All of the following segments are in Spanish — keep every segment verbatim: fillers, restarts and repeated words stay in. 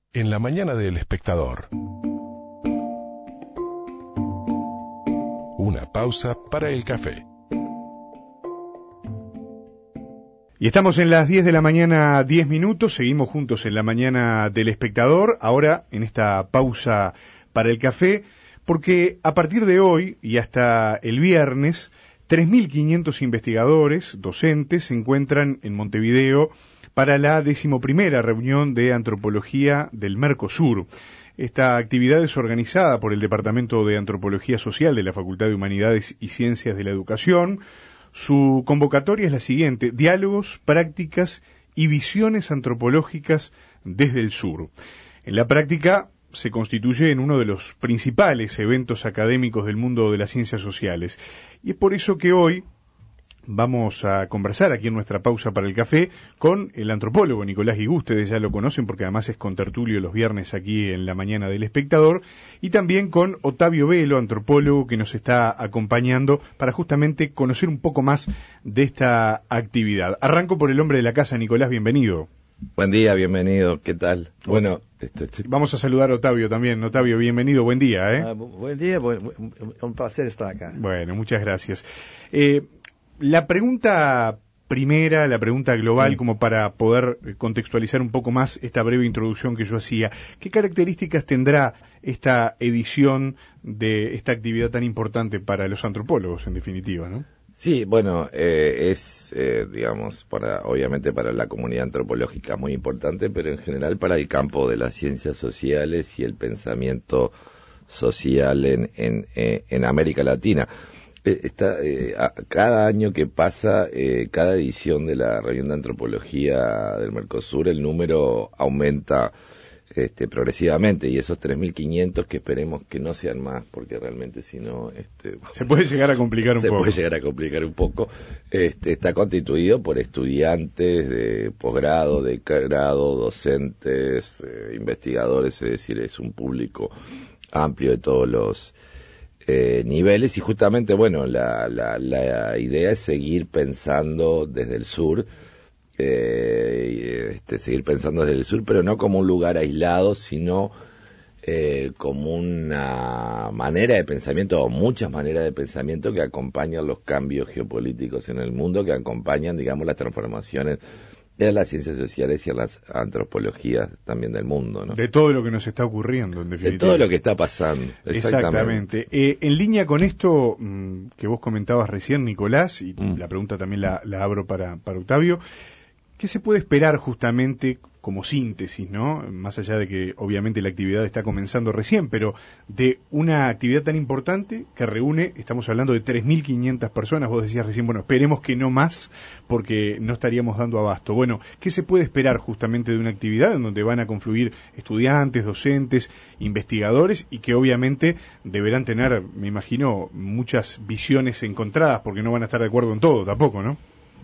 En la mañana del Espectador. Una pausa para el café. Y estamos en las diez de la mañana, diez minutos, seguimos juntos en la mañana del Espectador, ahora en esta pausa para el café, porque a partir de hoy y hasta el viernes, tres mil quinientos investigadores, docentes, se encuentran en Montevideo para la decimoprimera reunión de antropología del Mercosur. Esta actividad es organizada por el Departamento de Antropología Social de la Facultad de Humanidades y Ciencias de la Educación. Su convocatoria es la siguiente: diálogos, prácticas y visiones antropológicas desde el sur. En la práctica se constituye en uno de los principales eventos académicos del mundo de las ciencias sociales. Y es por eso que hoy vamos a conversar aquí en nuestra pausa para el café con el antropólogo Nicolás Guigú. Ustedes ya lo conocen porque además es contertulio los viernes aquí en la mañana del Espectador, y también con Otavio Velo, antropólogo, que nos está acompañando para justamente conocer un poco más de esta actividad. Arranco por el hombre de la casa. Nicolás, bienvenido. Buen día, bienvenido, ¿qué tal? Bueno, este, este... vamos a saludar a Otavio también. Otavio, bienvenido, buen día. ¿eh? Uh, buen día, buen, un placer estar acá. Bueno, muchas gracias. Eh, La pregunta primera, la pregunta global, sí, como para poder contextualizar un poco más esta breve introducción que yo hacía, ¿qué características tendrá esta edición de esta actividad tan importante para los antropólogos, en definitiva, ¿no? Sí, bueno, eh, es, eh, digamos, para obviamente para la comunidad antropológica muy importante, pero en general para el campo de las ciencias sociales y el pensamiento social en, en, en América Latina. Está, eh, a, cada año que pasa, eh, cada edición de la reunión de antropología del Mercosur, el número aumenta este, progresivamente, y esos tres mil quinientos que esperemos que no sean más, porque realmente si no... Este, se puede llegar a complicar un se poco. Se puede llegar a complicar un poco. Este, está constituido por estudiantes de posgrado, de grado, docentes, eh, investigadores, es decir, es un público amplio de todos los... Eh, niveles, y justamente, bueno, la, la, la idea es seguir pensando desde el sur, eh, este, seguir pensando desde el sur, pero no como un lugar aislado, sino eh, como una manera de pensamiento, o muchas maneras de pensamiento que acompañan los cambios geopolíticos en el mundo, que acompañan, digamos, las transformaciones de las ciencias sociales y a las antropologías también del mundo, ¿no? De todo lo que nos está ocurriendo, en definitiva. De todo lo que está pasando. Exactamente. Exactamente. Eh, en línea con esto mmm, que vos comentabas recién, Nicolás, y mm. la pregunta también la, la abro para, para Octavio, ¿qué se puede esperar justamente como síntesis, ¿no? Más allá de que obviamente la actividad está comenzando recién, pero de una actividad tan importante que reúne, estamos hablando de tres mil quinientas personas, vos decías recién, bueno, esperemos que no más, porque no estaríamos dando abasto. Bueno, ¿qué se puede esperar justamente de una actividad en donde van a confluir estudiantes, docentes, investigadores, y que obviamente deberán tener, me imagino, muchas visiones encontradas, porque no van a estar de acuerdo en todo tampoco, ¿no?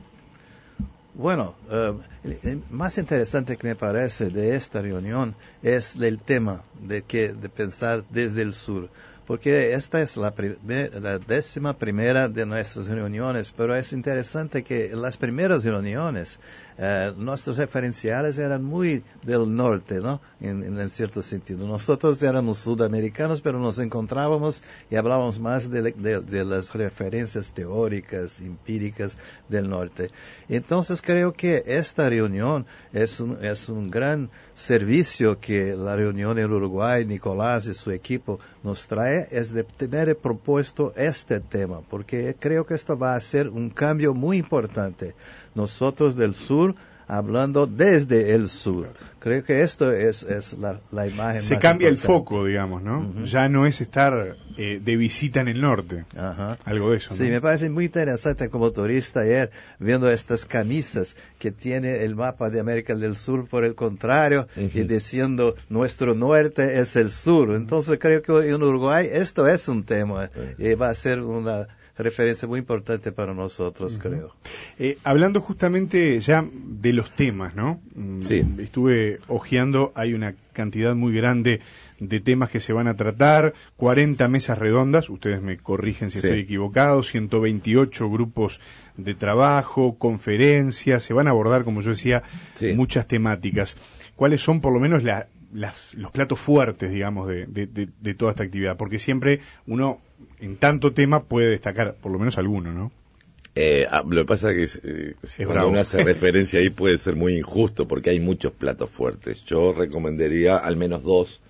Bueno, uh, el más interesante que me parece de esta reunión es el tema de que de pensar desde el sur, porque esta es la, primer, la décima primera de nuestras reuniones, pero es interesante que en las primeras reuniones eh, nuestros referenciales eran muy del norte, ¿no? En, en, en cierto sentido. Nosotros éramos sudamericanos, pero nos encontrábamos y hablábamos más de, de, de las referencias teóricas, empíricas del norte. Entonces creo que esta reunión es un, es un gran servicio que la reunión en Uruguay, Nicolás y su equipo nos trae, es de tener propuesto este tema, porque creo que esto va a ser un cambio muy importante. Nosotros del sur, hablando desde el sur. Creo que esto es, es la, la imagen Se más cambia importante. El foco, digamos, ¿no? Uh-huh. Ya no es estar eh, de visita en el norte. Ajá. Algo de eso, ¿no? Sí, me parece muy interesante como turista ayer, viendo estas camisas que tiene el mapa de América del Sur, por el contrario, uh-huh. y diciendo nuestro norte es el sur. Entonces creo que en Uruguay esto es un tema, uh-huh. y va a ser una referencia muy importante para nosotros, uh-huh. creo. Eh, hablando justamente ya de los temas, ¿no? Sí. Estuve hojeando, hay una cantidad muy grande de temas que se van a tratar, cuarenta mesas redondas, ustedes me corrigen si sí. estoy equivocado, ciento veintiocho grupos de trabajo, conferencias, se van a abordar, como yo decía, sí. muchas temáticas. ¿Cuáles son por lo menos la, las, los platos fuertes, digamos, de, de, de, de toda esta actividad? Porque siempre uno, en tanto tema, puede destacar por lo menos alguno, ¿no? Eh, ah, lo que pasa es que eh, si cuando uno hace referencia ahí puede ser muy injusto porque hay muchos platos fuertes. Yo recomendaría al menos dos,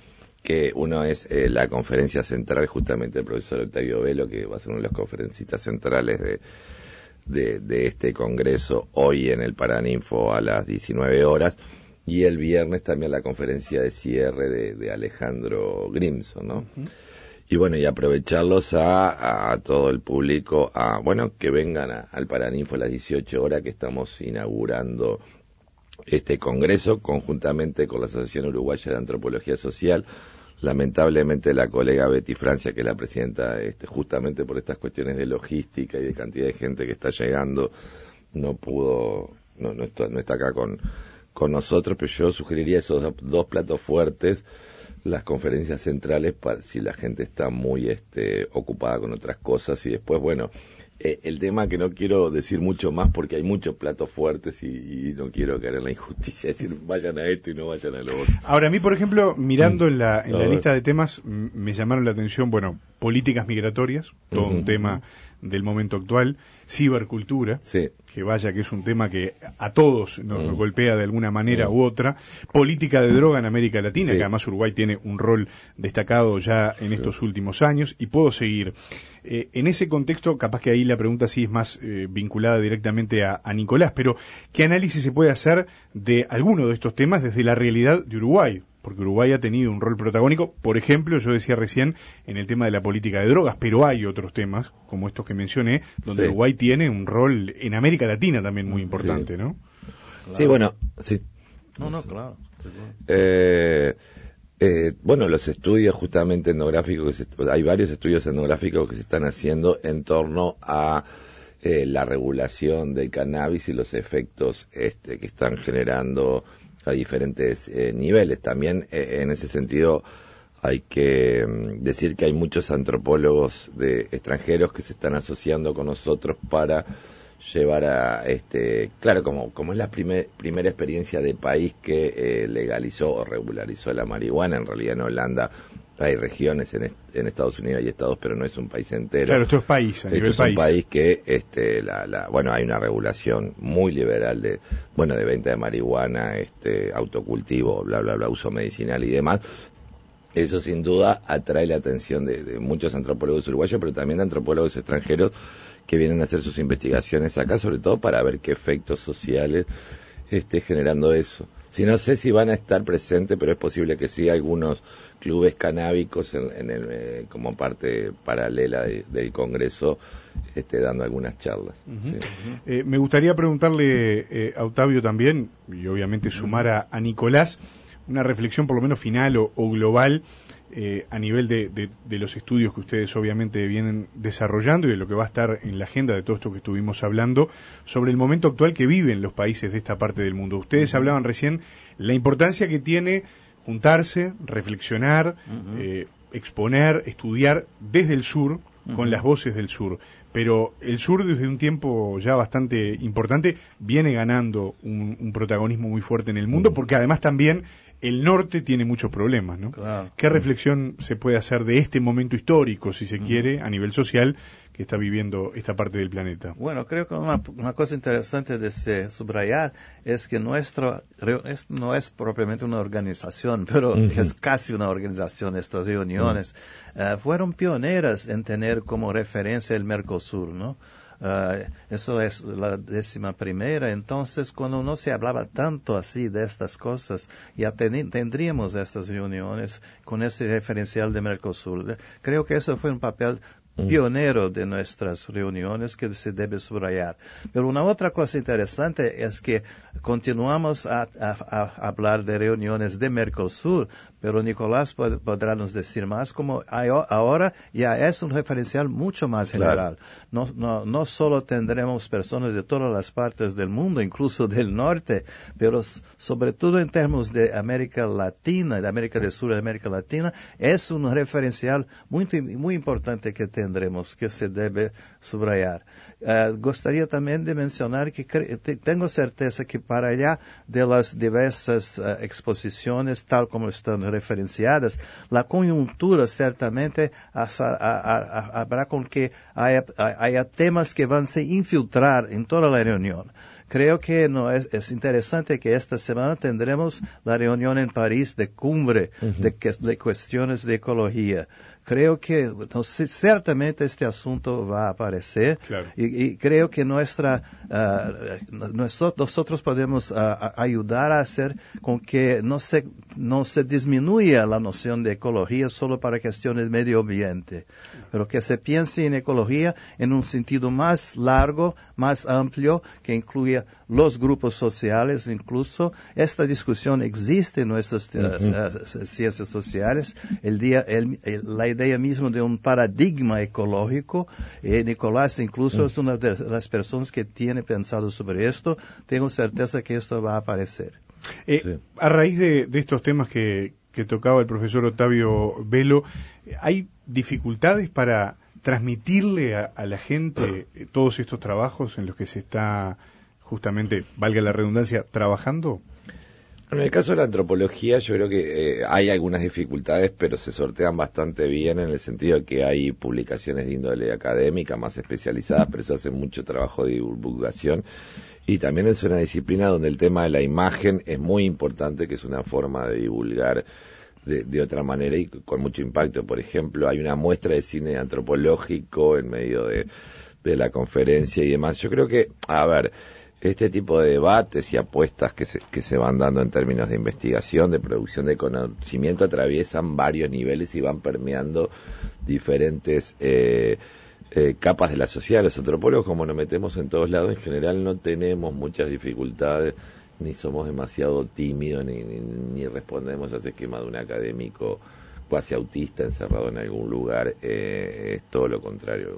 que uno es eh, la conferencia central justamente del profesor Octavio Velo, que va a ser uno de los conferencistas centrales de, de, de este congreso hoy en el Paraninfo a las diecinueve horas, y el viernes también la conferencia de cierre de, de Alejandro Grimson, ¿no? Uh-huh. Y bueno, y aprovecharlos a, a todo el público, a bueno, que vengan a, al Paraninfo a las dieciocho horas, que estamos inaugurando este congreso conjuntamente con la Asociación Uruguaya de Antropología Social. Lamentablemente la colega Betty Francia, que es la presidenta, este, justamente por estas cuestiones de logística y de cantidad de gente que está llegando, no pudo, no, no, está, no está acá con, con nosotros, pero yo sugeriría esos dos platos fuertes, las conferencias centrales, para si la gente está muy este, ocupada con otras cosas, y después, bueno, eh, el tema que no quiero decir mucho más porque hay muchos platos fuertes y, y no quiero caer en la injusticia, es decir, vayan a esto y no vayan a lo otro. Ahora, a mí, por ejemplo, mirando en la, en a la ver. lista de temas, m- me llamaron la atención, bueno, políticas migratorias, todo Uh-huh. un tema del momento actual, cibercultura, Sí. que vaya que es un tema que a todos nos, Mm. nos golpea de alguna manera Mm. u otra, política de droga en América Latina, Sí. que además Uruguay tiene un rol destacado ya en Sí. estos últimos años, y puedo seguir. Eh, en ese contexto, capaz que ahí la pregunta sí es más eh, vinculada directamente a, a Nicolás, pero ¿qué análisis se puede hacer de alguno de estos temas desde la realidad de Uruguay? Porque Uruguay ha tenido un rol protagónico, por ejemplo, yo decía recién, en el tema de la política de drogas, pero hay otros temas, como estos que mencioné, donde Sí. Uruguay tiene un rol en América Latina también muy importante, Sí. ¿no? Claro. Sí, bueno, sí. No, no, claro. seguro. Eh, eh, bueno, los estudios justamente etnográficos, que se, hay varios estudios etnográficos que se están haciendo en torno a eh, la regulación del cannabis y los efectos este, que están generando a diferentes eh, niveles. También eh, en ese sentido hay que mm, decir que hay muchos antropólogos de extranjeros que se están asociando con nosotros para llevar a, este claro, como como es la primer, primera experiencia de país que eh, legalizó o regularizó la marihuana. En realidad en Holanda hay regiones, en, est- en Estados Unidos hay estados, pero no es un país entero. Claro, esto es país, a Esto nivel es un país. país que, este, la, la, bueno, hay una regulación muy liberal de, bueno, de venta de marihuana, este, autocultivo, bla, bla, bla, uso medicinal y demás. Eso sin duda atrae la atención de, de muchos antropólogos uruguayos, pero también de antropólogos extranjeros que vienen a hacer sus investigaciones acá, sobre todo para ver qué efectos sociales esté generando eso. Si no sé si van a estar presentes, pero es posible que sí, algunos clubes canábicos en, en el, eh, como parte paralela de, del Congreso, este, dando algunas charlas. Uh-huh. Sí. Eh, me gustaría preguntarle eh, a Octavio también, y obviamente sumar a, a Nicolás, una reflexión por lo menos final o, o global eh, a nivel de, de, de los estudios que ustedes obviamente vienen desarrollando y de lo que va a estar en la agenda de todo esto que estuvimos hablando, sobre el momento actual que viven los países de esta parte del mundo. Ustedes hablaban recién la importancia que tiene juntarse, reflexionar, uh-huh. eh, exponer, estudiar desde el sur, uh-huh. con las voces del sur. Pero el sur desde un tiempo ya bastante importante viene ganando un, un protagonismo muy fuerte en el mundo, porque además también el norte tiene muchos problemas, ¿no? Claro. ¿Qué reflexión se puede hacer de este momento histórico, si se uh-huh. quiere, a nivel social, que está viviendo esta parte del planeta? Bueno, creo que una, una cosa interesante de se subrayar es que nuestro es, no es propiamente una organización, pero uh-huh. es casi una organización estas reuniones. Uh-huh. Uh, fueron pioneras en tener como referencia el Mercosur, ¿no? Uh, eso es la décima primera. Entonces, cuando no se hablaba tanto así de estas cosas, ya ten, tendríamos estas reuniones con ese referencial de Mercosur. Creo que eso fue un papel pionero de nuestras reuniones que se debe subrayar. Pero una otra cosa interesante es que continuamos a, a, a hablar de reuniones de Mercosur, pero Nicolás pod, podrá nos decir más como hay, ahora ya es un referencial mucho más general. Claro. No, no, no solo tendremos personas de todas las partes del mundo, incluso del norte, pero sobre todo en términos de América Latina, de América del Sur y América Latina, es un referencial muy, muy importante que tendremos tendremos que se debe subrayar. Uh, gustaría también de mencionar que cre- te- tengo certeza que para allá de las diversas uh, exposiciones, tal como están referenciadas, la coyuntura certamente asa- a- a- a- habrá con que haya, haya temas que van a se infiltrar en toda la reunión. Creo que no es, es interesante que esta semana tendremos la reunión en París de cumbre uh-huh. de, de cuestiones de ecología. Creo que entonces, ciertamente este asunto va a aparecer claro. y, y creo que nuestra uh, nosotros, nosotros podemos uh, ayudar a hacer con que no se no se disminuya la noción de ecología solo para cuestiones de medio ambiente, pero que se piense en ecología en un sentido más largo, más amplio, que incluya los grupos sociales. Incluso esta discusión existe en nuestras uh, uh, ciencias sociales. El día el, el, la idea misma de un paradigma ecológico. Eh, Nicolás incluso mm. es una de las personas que tiene pensado sobre esto. Tengo certeza que esto va a aparecer. Eh, sí. A raíz de, de estos temas que, que tocaba el profesor Octavio Velo, ¿hay dificultades para transmitirle a, a la gente eh, todos estos trabajos en los que se está, justamente, valga la redundancia, trabajando? En el caso de la antropología yo creo que eh, hay algunas dificultades, pero se sortean bastante bien en el sentido de que hay publicaciones de índole académica más especializadas, pero se hace mucho trabajo de divulgación, y también es una disciplina donde el tema de la imagen es muy importante, que es una forma de divulgar de, de otra manera y con mucho impacto. Por ejemplo, hay una muestra de cine antropológico en medio de, de la conferencia y demás. Yo creo que, a ver, este tipo de debates y apuestas que se, que se van dando en términos de investigación, de producción de conocimiento, atraviesan varios niveles y van permeando diferentes eh, eh, capas de la sociedad. Los antropólogos, como nos metemos en todos lados, en general no tenemos muchas dificultades, ni somos demasiado tímidos, ni, ni, ni respondemos a ese esquema de un académico cuasi autista encerrado en algún lugar. Eh, es todo lo contrario.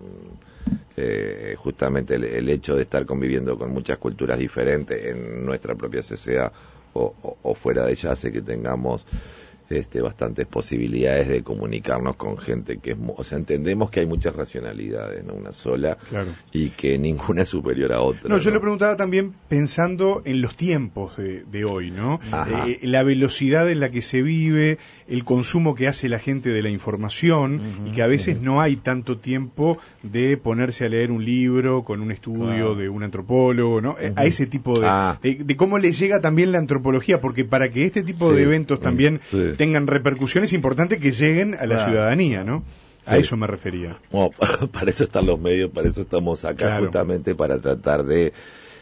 Eh, justamente el, el hecho de estar conviviendo con muchas culturas diferentes en nuestra propia sociedad o, o, o fuera de ella hace que tengamos este, bastantes posibilidades de comunicarnos con gente que es, o sea, entendemos que hay muchas racionalidades, no una sola, claro. y que ninguna es superior a otra. No, yo ¿no? le preguntaba también pensando en los tiempos de, de hoy, ¿no? Eh, la velocidad en la que se vive, el consumo que hace la gente de la información, uh-huh, y que a veces uh-huh. no hay tanto tiempo de ponerse a leer un libro con un estudio claro. de un antropólogo, ¿no? Uh-huh. A ese tipo de, ah. de, de cómo le llega también la antropología, porque para que este tipo sí. de eventos también sí. tengan repercusiones, es importante que lleguen a la claro. ciudadanía, ¿no? A sí. eso me refería. Bueno, para eso están los medios, para eso estamos acá, claro. justamente para tratar de...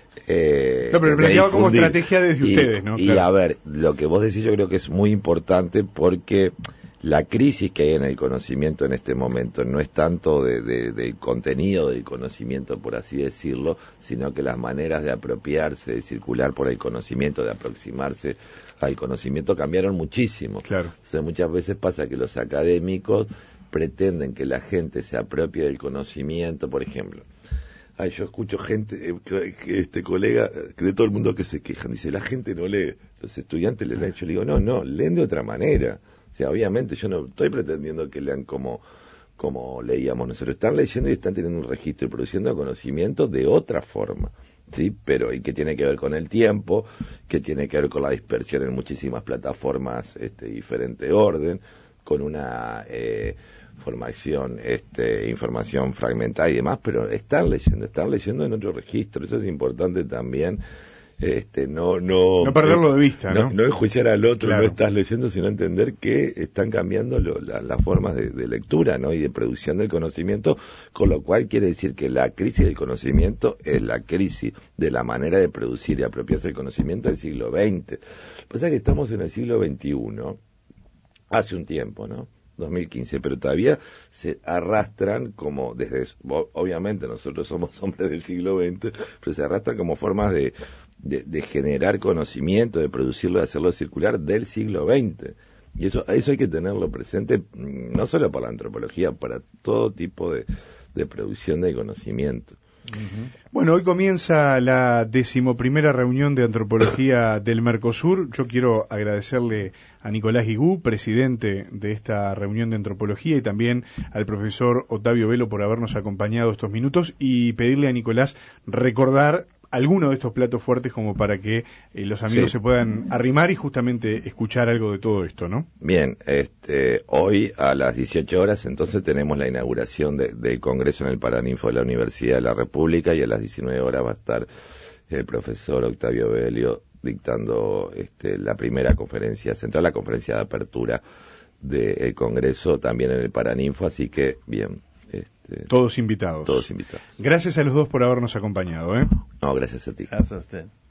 Eh, no, pero planteaba como estrategia desde y, ustedes, ¿no? Y claro. a ver, lo que vos decís yo creo que es muy importante, porque la crisis que hay en el conocimiento en este momento no es tanto de, de, del contenido del conocimiento, por así decirlo, sino que las maneras de apropiarse, de circular por el conocimiento, de aproximarse al conocimiento cambiaron muchísimo. Claro. O sea, muchas veces pasa que los académicos pretenden que la gente se apropie del conocimiento, por ejemplo. Ay, yo escucho gente, eh, este colega, de todo el mundo que se quejan, dice, la gente no lee, los estudiantes les leen. Yo le digo, no, no, leen de otra manera. O sea, obviamente yo no estoy pretendiendo que lean como, como leíamos nosotros. Están leyendo y están teniendo un registro y produciendo conocimiento de otra forma. Sí, pero y que tiene que ver con el tiempo, que tiene que ver con la dispersión en muchísimas plataformas este diferente orden, con una eh, formación, este, información fragmentada y demás, pero están leyendo, están leyendo en otro registro. Eso es importante también. Este, no, no, no perderlo de vista, ¿no? No, no enjuiciar al otro, claro. no estás leyendo, sino entender que están cambiando lo, la, las formas de, de lectura, ¿no? Y de producción del conocimiento, con lo cual quiere decir que la crisis del conocimiento es la crisis de la manera de producir y apropiarse del conocimiento del siglo veinte. Lo que pasa es que estamos en el siglo veintiuno, hace un tiempo, ¿no? dos mil quince, pero todavía se arrastran como, desde, obviamente nosotros somos hombres del siglo veinte, pero se arrastran como formas de De, de generar conocimiento, de producirlo, de hacerlo circular del siglo veinte. Y eso, eso hay que tenerlo presente, no solo para la antropología, para todo tipo de, de producción de conocimiento. Uh-huh. Bueno, hoy comienza la decimoprimera reunión de antropología del Mercosur. Yo quiero agradecerle a Nicolás Guigú, presidente de esta reunión de antropología, y también al profesor Octavio Velo por habernos acompañado estos minutos, y pedirle a Nicolás recordar alguno de estos platos fuertes como para que eh, los amigos sí. se puedan arrimar y justamente escuchar algo de todo esto, ¿no? Bien, este, hoy a las dieciocho horas entonces tenemos la inauguración de, del Congreso en el Paraninfo de la Universidad de la República, y a las diecinueve horas va a estar el profesor Octavio Belio dictando este, la primera conferencia central, la conferencia de apertura del Congreso también en el Paraninfo, así que bien. Este, todos invitados. Todos invitados. Gracias a los dos por habernos acompañado, ¿eh? No, gracias a ti. Gracias a usted.